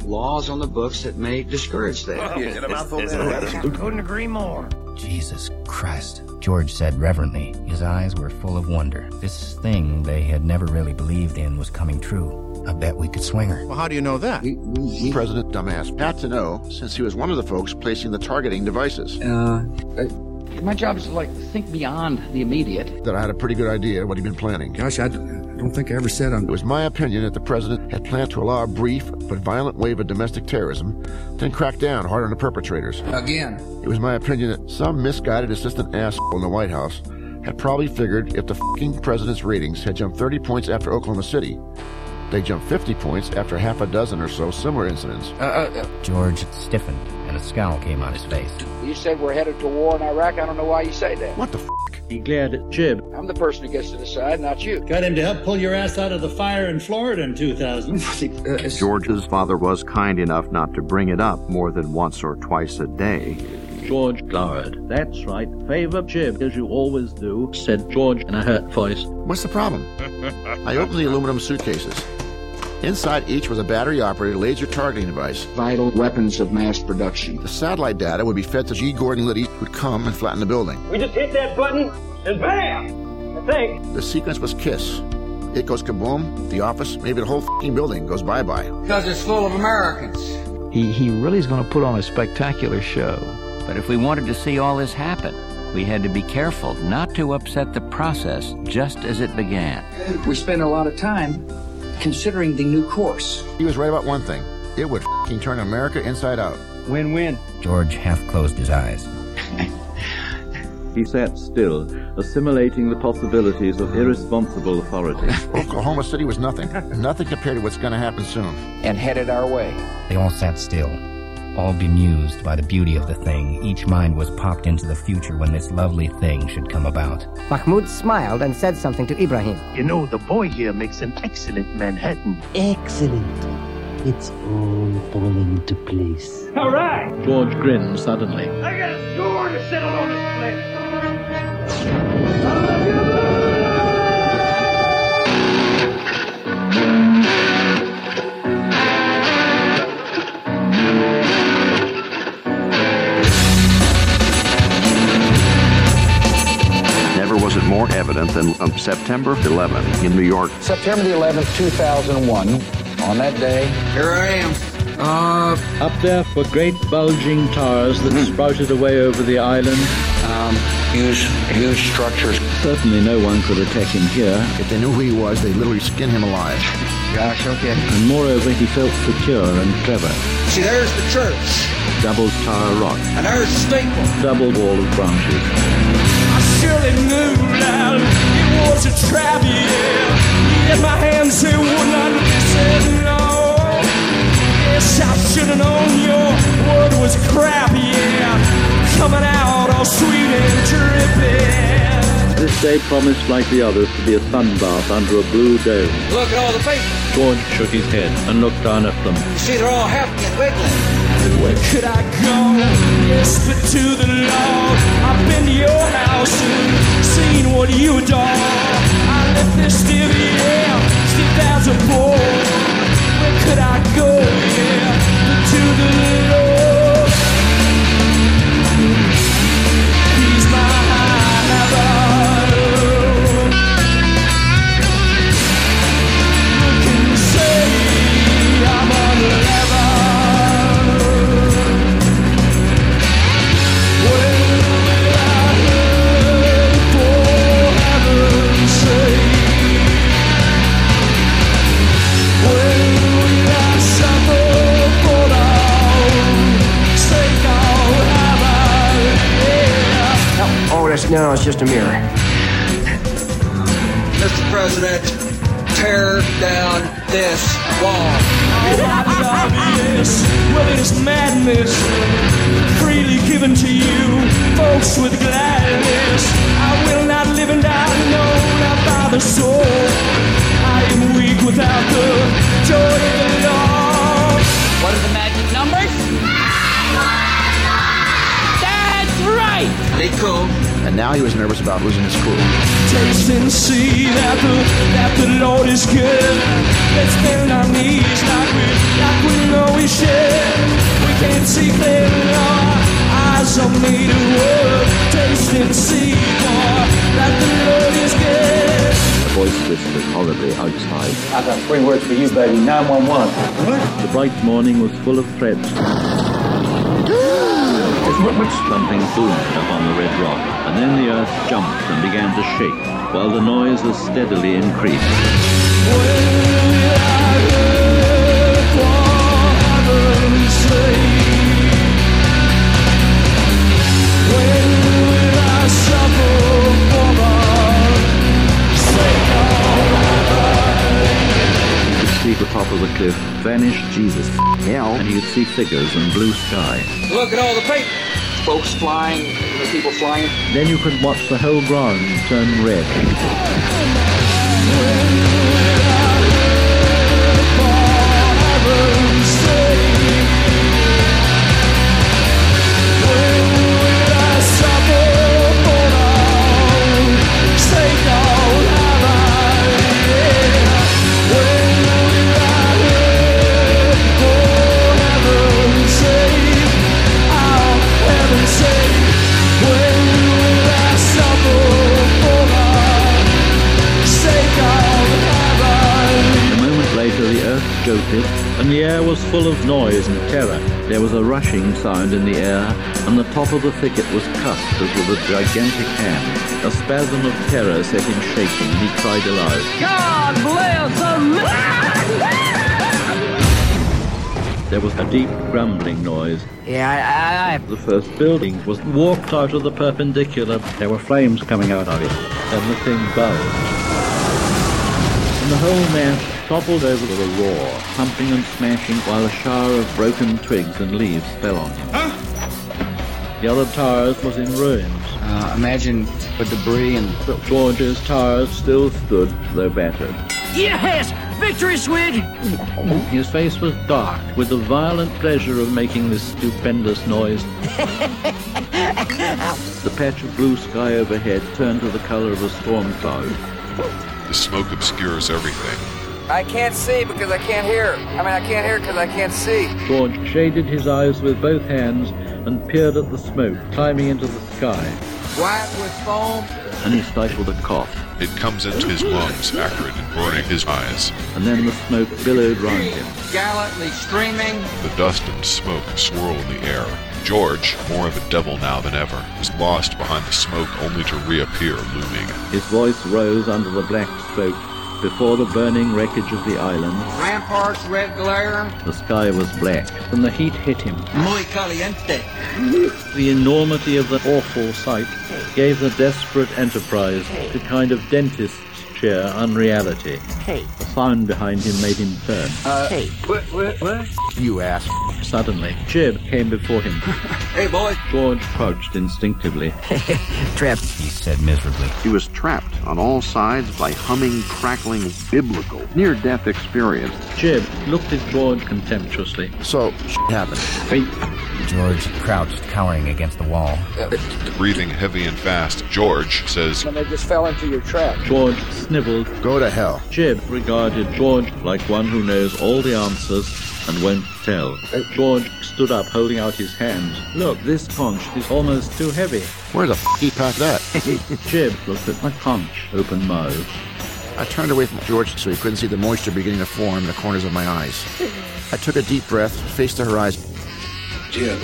laws on the books that may discourage that. Couldn't agree more. Jesus Christ, George said reverently. His eyes were full of wonder. This thing they had never really believed in was coming true. I bet we could swing her. Well, how do you know that? President Dumbass had to know, since he was one of the folks placing the targeting devices. My job is to think beyond the immediate. That I had a pretty good idea of what he'd been planning. Gosh, I don't think I ever said It was my opinion that the president had planned to allow a brief but violent wave of domestic terrorism, then crack down hard on the perpetrators. Again. It was my opinion that some misguided assistant asshole in the White House had probably figured if the fucking president's ratings had jumped 30 points after Oklahoma City, they jumped 50 points after half a dozen or so similar incidents. George stiffened, and a scowl came on his face. You said we're headed to war in Iraq. I don't know why you say that. What the f***? He glared at Jib. I'm the person who gets to decide, not you. Got him to help pull your ass out of the fire in Florida in 2000. George's father was kind enough not to bring it up more than once or twice a day. George glowered. That's right. Favor Jib, as you always do, said George in a hurt voice. What's the problem? I opened the aluminum suitcases. Inside each was a battery-operated laser targeting device. Vital weapons of mass production. The satellite data would be fed to G. Gordon Liddy, who'd come and flatten the building. We just hit that button, and bam! I think. The sequence was KISS. It goes kaboom, the office, maybe the whole f***ing building goes bye-bye. Because it's full of Americans. He really is going to put on a spectacular show. But if we wanted to see all this happen, we had to be careful not to upset the process just as it began. We spent a lot of time considering the new course. He was right about one thing. It would f***ing turn America inside out. Win-win. George half closed his eyes. He sat still, assimilating the possibilities of irresponsible authority. Oklahoma City was nothing. Nothing compared to what's going to happen soon. And headed our way. They all sat still, all bemused by the beauty of the thing. Each mind was popped into the future when this lovely thing should come about. Mahmoud smiled and said something to Ibrahim. You know, the boy here makes an excellent Manhattan. Excellent. It's all falling into place. All right. George grinned suddenly. I got a score to settle on this planet. Never was it more evident than on September 11th in New York. September the 11th, 2001. On that day, here I am. Up there were great bulging towers that sprouted away over the island. Huge structures. Certainly no one could attack him here. If they knew who he was, they'd literally skin him alive. Gosh, okay. And moreover, he felt secure and clever. See, there's the church. Double tower rock. And there's the staple. Double wall of branches. I surely knew that it was a trap, yeah. Yet my hands, they would not listen, no. Yes, I should have known your word was crap, yeah. Coming out all sweet and dripping. This day promised, like the others, to be a sunbath under a blue dome. Look at all the people. George shook his head and looked down at them. You see, they're all happy and wiggling. Where could I go? Yes, but to the Lord. I've been to your house and seen what you adore. I left this stiff, yeah, stiff as a board. Where could I go? Yeah, but to the Lord. He's my heaven. Look and say I'm unleavened. When will I live for heaven's sake? When will I suffer for our sake of heaven? Yeah. Oh, no, it's just a mirror. Mr. President, tear down this wall. Obvious. Well, it is madness, freely given to you, folks with gladness. I will not live and die, no, not by the soul. I am weak without the joy of the Lord. What are the magic numbers? That's right! Be cool. And now he was nervous about losing his cool. Taste and see that the Lord is good. Let's bend our knees like we know we should. We can't see clearly, our eyes are made of wood. Taste and see, boy, that the Lord is good. A voice whispered horribly outside. I got 3 words for you, baby. 911. What? The bright morning was full of threats. Something boomed up on the red rock, and then the earth jumped and began to shake, while the noises steadily increased. He could see the top of the cliff, vanished Jesus, hell, and he could see figures and blue sky. Look at all the paper. Folks flying, the people flying. Then you could watch the whole ground turn red. Jolted, and the air was full of noise and terror. There was a rushing sound in the air, and the top of the thicket was cupped as with a gigantic hand. A spasm of terror set him shaking, and he cried aloud, God bless America! There was a deep grumbling noise. The first building was warped out of the perpendicular. There were flames coming out of it, and the thing bulged. And the whole mass toppled over with a roar, humping and smashing while a shower of broken twigs and leaves fell on him. The other towers was in ruins. Imagine the debris and... But George's towers still stood, though battered. Yes! Victory, Swig! His face was dark, with the violent pleasure of making this stupendous noise. The patch of blue sky overhead turned to the color of a storm cloud. The smoke obscures everything. I can't see because I can't hear. I can't hear because I can't see. George shaded his eyes with both hands and peered at the smoke climbing into the sky. White with foam. And he stifled a cough. It comes into his lungs, acrid and burning his eyes. And then the smoke billowed round him. Gallantly streaming. The dust and smoke swirl in the air. George, more of a devil now than ever, was lost behind the smoke only to reappear looming. His voice rose under the black smoke before the burning wreckage of the island. Ramparts, red glare. The sky was black, and the heat hit him. Muy caliente. The enormity of the awful sight gave the desperate enterprise a kind of dentist's chair unreality. Hey. A sound behind him made him turn. Hey. What? You ass. Suddenly, Jib came before him. Hey, boy. George crouched instinctively. Trapped, he said miserably. He was trapped on all sides by humming, crackling, biblical, near-death experience. Jib looked at George contemptuously. So, happened. Hey. George crouched, cowering against the wall. Breathing heavy and fast, George says, And they just fell into your trap. George sniveled. Go to hell. Jib regarded George like one who knows all the answers and won't tell. George stood up, holding out his hands. Look, this conch is almost too heavy. Where the f*** he packed that? Jib looked at my conch, open-mouthed. I turned away from George so he couldn't see the moisture beginning to form in the corners of my eyes. I took a deep breath, faced the horizon. Jib,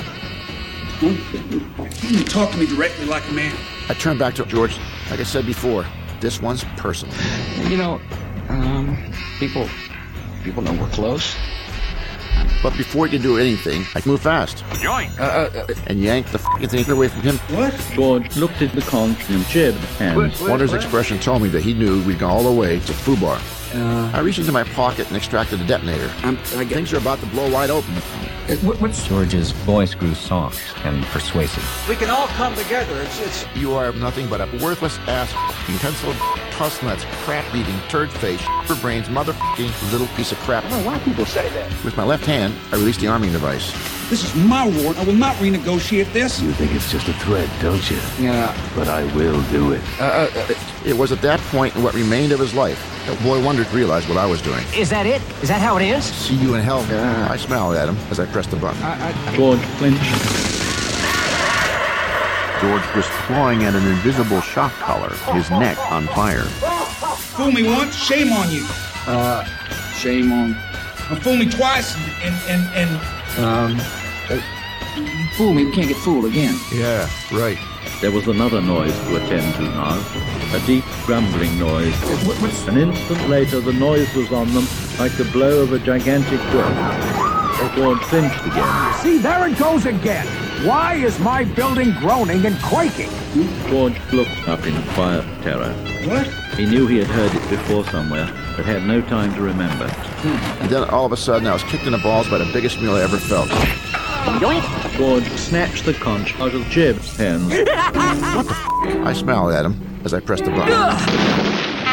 you talk to me directly like a man. I turned back to George. Like I said before, this one's personal. You know, people know we're close. But before he could do anything, I moved fast. Yoink! And yanked the f***ing thing away from him. What? George looked at the conch and Jib's hands. Wonder's expression told me that he knew we'd gone all the way to Fubar. I reached into my pocket and extracted the detonator. Things are about to blow wide open. George's voice grew soft and persuasive. We can all come together. It's You are nothing but a worthless ass, pencil, toss nuts, crap-eating, turd face, for brains, motherfucking little piece of crap. I don't know why people say that. With my left hand, I released the arming device. This is my war, and I will not renegotiate this. You think it's just a threat, don't you? Yeah. But I will do it. It was at that point in what remained of his life that Boy Wonder realized what I was doing. Is that it? Is that how it ends? See you in hell. I smiled at him as I pressed the button. George flinched. George was clawing at an invisible shock collar, his neck on fire. Fool me once, shame on you. Shame on. Fool me twice, Fool me, we can't get fooled again. Yeah, right. There was another noise to attend to now, a deep grumbling noise. An instant later, the noise was on them like the blow of a gigantic whip. George flinched again. See, there it goes again. Why is my building groaning and quaking? George looked up in quiet terror. What? He knew he had heard it before somewhere, but had no time to remember. And then all of a sudden, I was kicked in the balls by the biggest meal I ever felt. George snatched the conch out of Jib's hands. What the f***? I smiled at him as I pressed the button.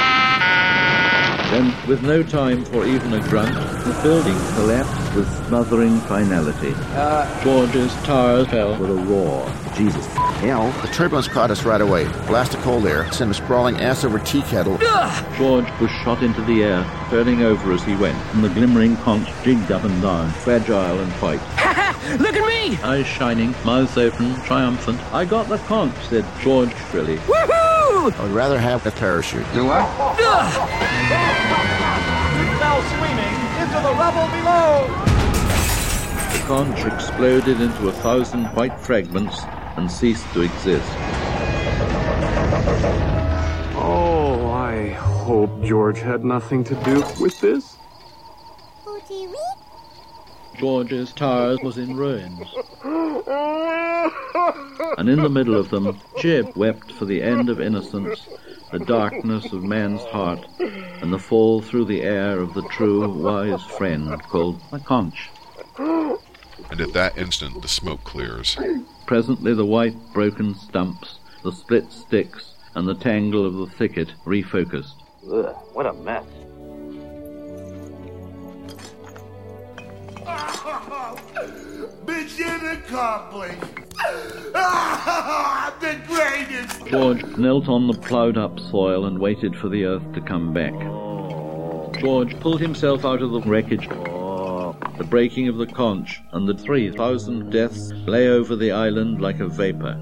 Then, with no time for even a grunt, the building collapsed with smothering finality. George's towers fell with a roar. Jesus hell. The turbulence caught us right away. Blast of cold air sent him sprawling ass over tea kettle. George was shot into the air, turning over as he went, and the glimmering conch jigged up and down, fragile and white. Look at me! Eyes shining, mouth open, triumphant. I got the conch, said George shrilly. Woohoo! I would rather have a parachute. Do what? Fell swimming into the rubble below! The conch exploded into 1,000 white fragments and ceased to exist. Oh, I hope George had nothing to do with this. George's tower was in ruins. And in the middle of them, Jib wept for the end of innocence, the darkness of man's heart, and the fall through the air of the true, wise friend called a conch. And at that instant, the smoke clears. Presently the white, broken stumps, the split sticks, and the tangle of the thicket refocused. Ugh, what a mess. Mission accomplished. The greatest. George knelt on the ploughed-up soil and waited for the earth to come back. George pulled himself out of the wreckage. The breaking of the conch and the 3,000 deaths lay over the island like a vapor.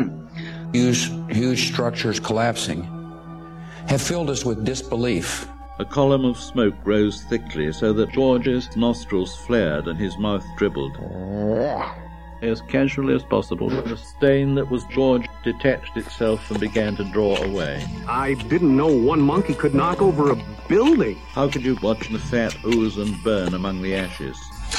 Huge structures collapsing have filled us with disbelief. A column of smoke rose thickly so that George's nostrils flared and his mouth dribbled. As casually as possible, the stain that was George detached itself and began to draw away. I didn't know one monkey could knock over a building. How could you watch the fat ooze and burn among the ashes?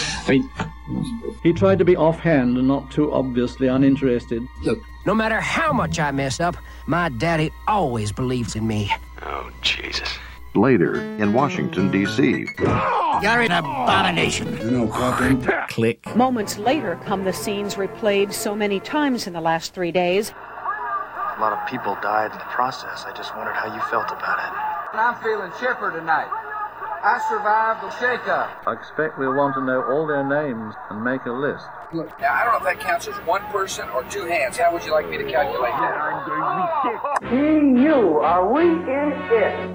He tried to be offhand and not too obviously uninterested. Look, no matter how much I messed up, my daddy always believes in me. Oh, Jesus. Later, in Washington, D.C. You're an abomination. You know, Captain. Click. Moments later come the scenes replayed so many times in the last 3 days. A lot of people died in the process. I just wondered how you felt about it. I'm feeling chipper tonight. I survived the shakeup. I expect we'll want to know all their names and make a list. Look, now I don't know if that counts as one person or two hands. How would you like me to calculate that? EU, are we in it?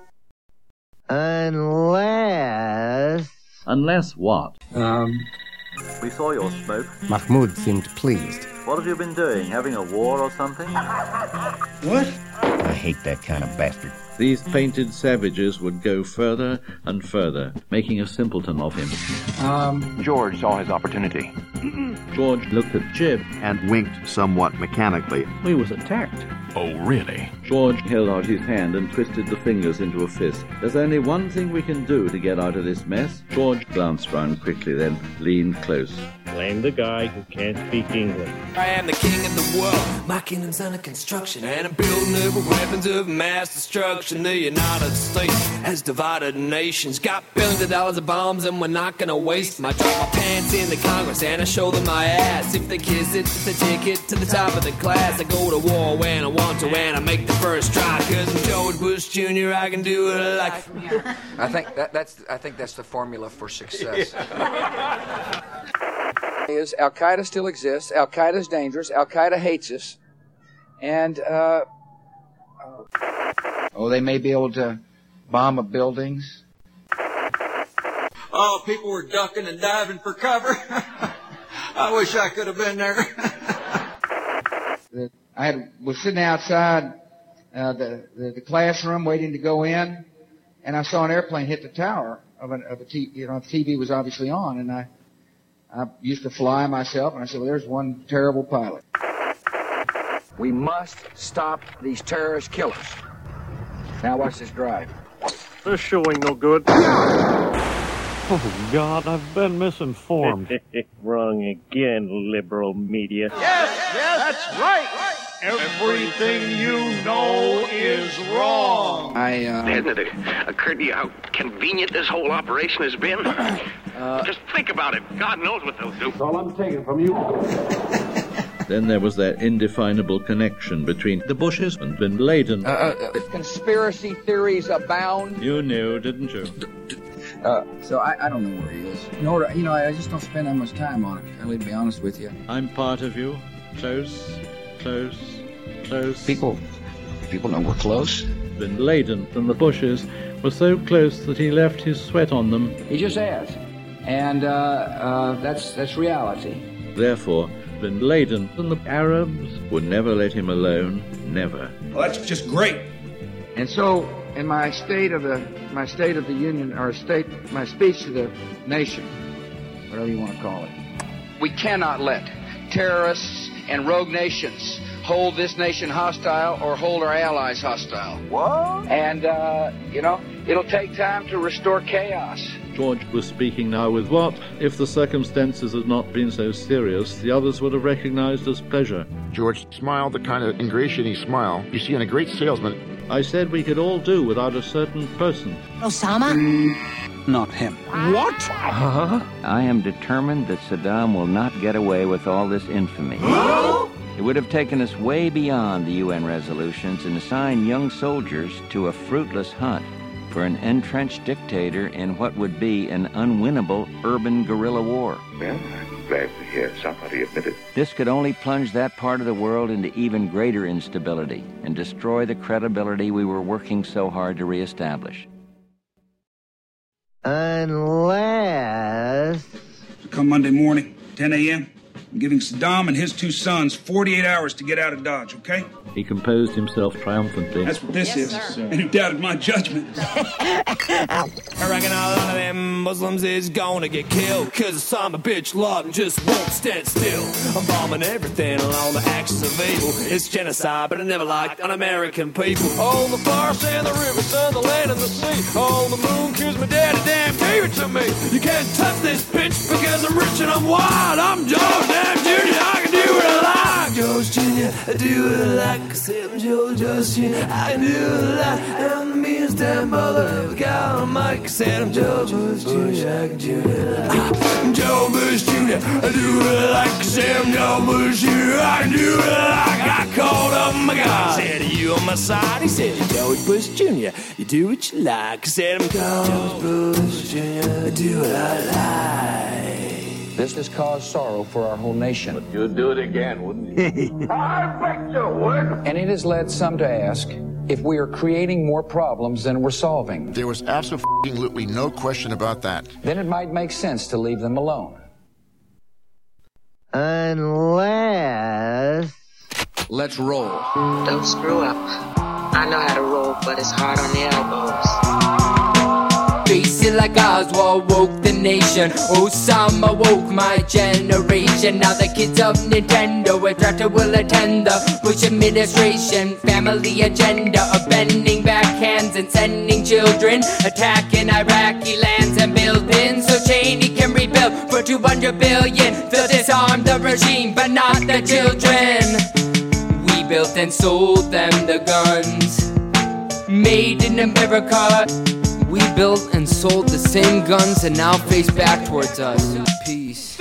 Unless what? We saw your smoke. Mahmoud seemed pleased. What have you been doing? Having a war or something? What? I hate that kind of bastard. These painted savages would go further and further, making a simpleton of him. George saw his opportunity. George looked at Jib and winked somewhat mechanically. He was attacked. Oh, really? George held out his hand and twisted the fingers into a fist. There's only one thing we can do to get out of this mess. George glanced round quickly, then leaned close. Blame the guy who can't speak English. I am the king of the world. My kingdom's under construction, and I'm building up with weapons of mass destruction. The United States has divided nations. Got billions of dollars of bombs, and we're not gonna waste them. I drop my pants in the Congress, and I show them my ass. If they kiss it, if they take it to the top of the class, I go to war when I want to, and I make the first try. 'Cause I'm George Bush Jr., I can do it like... I think that's the formula for success. is Al-Qaeda still exists. Al-Qaeda is dangerous. Al-Qaeda hates us. And, they may be able to bomb up buildings. Oh, people were ducking and diving for cover. I wish I could have been there. I was sitting outside the classroom waiting to go in, and I saw an airplane hit the tower of a TV. The TV was obviously on, and I used to fly myself, and I said, well, there's one terrible pilot. We must stop these terrorist killers. Now watch this drive. This show ain't no good. Oh, God, I've been misinformed. Wrong again, liberal media. Yes, that's right. Everything you know is wrong. Hasn't it occurred to you how convenient this whole operation has been? Just think about it. God knows what they'll do. That's all I'm taking from you. Then there was that indefinable connection between the Bushes and Bin Laden. Conspiracy theories abound. You knew, didn't you? So I don't know where he is. I just don't spend that much time on it. I'll be honest with you. I'm part of you. Close. People know we're close. Bin Laden and the Bushes were so close that he left his sweat on them. He just has. And that's reality. Therefore, Bin Laden and the Arabs would never let him alone. Never. Well, that's just great. And so, in my State of the Union, or my speech to the nation, whatever you want to call it, we cannot let terrorists and rogue nations hold this nation hostile or hold our allies hostile. What? And, it'll take time to restore chaos. George was speaking now with what, if the circumstances had not been so serious, the others would have recognized as pleasure. George smiled the kind of ingratiating smile you see in a great salesman. I said we could all do without a certain person. Osama? Not him. What? I am determined that Saddam will not get away with all this infamy. It would have taken us way beyond the UN resolutions and assigned young soldiers to a fruitless hunt for an entrenched dictator in what would be an unwinnable urban guerrilla war. Well, I'm glad to hear somebody admit it. This could only plunge that part of the world into even greater instability and destroy the credibility we were working so hard to reestablish. Unless... Come Monday morning, 10 a.m., I'm giving Saddam and his two sons 48 hours to get out of Dodge, okay? He composed himself triumphantly. That's what this is. Sir. And who doubted my judgment? I reckon all of them Muslims is gonna get killed, cause Osama bitch Laden just won't stand still. I'm bombing everything along the axis of evil. It's genocide, but I never liked un-American people. Oh, the forest and the river, sun, the land and the sea. Oh, the moon, cause my daddy damn gave it to me. You can't touch this bitch because I'm rich and I'm wild. I'm George damn Jr., I can do what I like. George Jr., I do what I like. Cause I'm George Jr., I can do what I like. I'm the meanest damn mother ever got on mic. I said I'm George Bush Jr., I can do what I like. I'm George Bush Jr., I do what I like. I said I'm George Bush Jr., I can do what I like. I called up my God. Said, are you on my side? He said, George Bush Jr., you do what you like. I said I'm George Bush Jr., I do what I like. This has caused sorrow for our whole nation. But you'd do it again, wouldn't you? I bet you would. And it has led some to ask if we are creating more problems than we're solving. There was absolutely no question about that. Then it might make sense to leave them alone. Unless... Let's roll. Don't screw up. I know how to roll, but it's hard on the elbows. Face it like Oswald woke the nation. Osama woke my generation. Now the kids of Nintendo with tractor will attend the Bush administration family agenda of bending backhands and sending children, attacking Iraqi lands and buildings so Cheney can rebuild for $200 billion. They'll disarm the regime but not the children. We built and sold them the guns made in America. We built and sold the same guns and now face back towards us. Peace.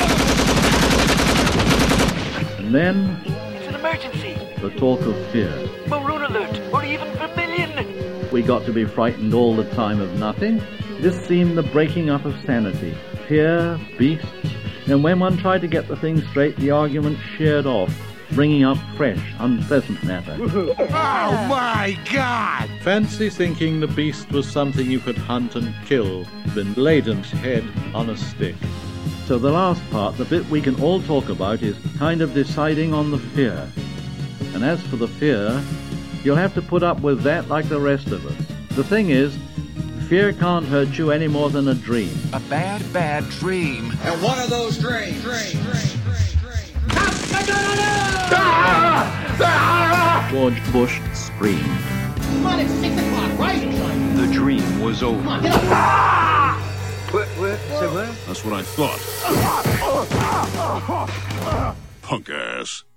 And then... It's an emergency. The talk of fear. Maroon alert, or even vermilion. We got to be frightened all the time of nothing. This seemed the breaking up of sanity. Fear, beasts, And when one tried to get the thing straight, the argument sheared off, bringing up fresh, unpleasant matter. Oh, my God! Fancy thinking the beast was something you could hunt and kill, Bin Laden's head on a stick. So the last part, the bit we can all talk about, is kind of deciding on the fear. And as for the fear, you'll have to put up with that like the rest of us. The thing is, fear can't hurt you any more than a dream. A bad, bad dream. And one of those dreams. George Bush screamed. Come on, it's 6 o'clock. Rise and shine. The dream was over. Come on, get up. What? Say what? That's what I thought. Punk ass.